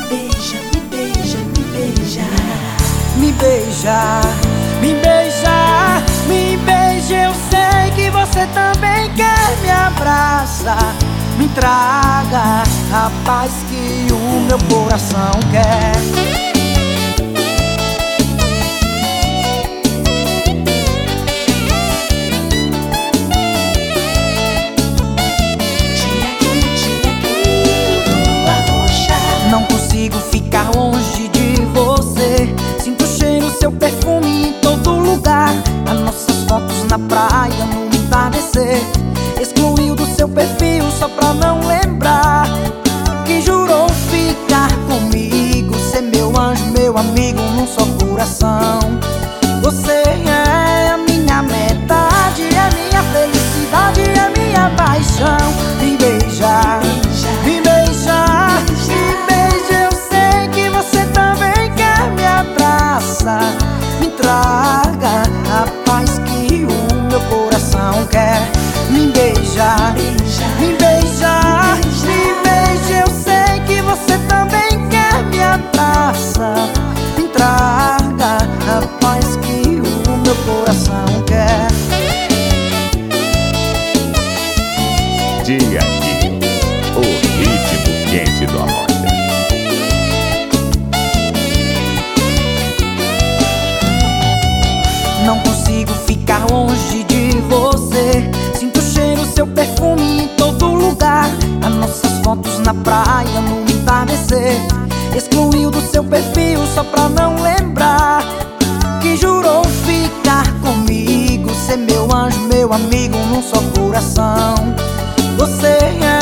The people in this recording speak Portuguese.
beija, me beija, me beija. Me beija, me beija, me beija. Eu sei que você também quer. Me abraça, me traga a paz que o meu coração quer. Não consigo ficar longe de você. Sinto o cheiro, seu perfume em todo lugar. As nossas fotos na praia no entardecer. Excluiu do seu perfil só pra não lembrar que jurou ficar comigo, ser meu anjo, meu amigo num só coração. Você é a minha metade, é minha felicidade, é minha paixão. Me beija, me beija, me beija. Eu sei que você também quer. Me abraça, me traga a paz que o meu coração quer. Me beija, me beija, me beija. Eu sei que você também quer. Me abraça, me traga a paz que o meu coração quer. Dia aqui, o ritmo quente do amor. Não consigo ficar longe de você. Sinto o cheiro, seu perfume em todo lugar. As nossas fotos na praia no entardecer. Excluiu do seu perfil só pra não lembrar que jurou ficar comigo, ser meu anjo, meu amigo num só coração. Você é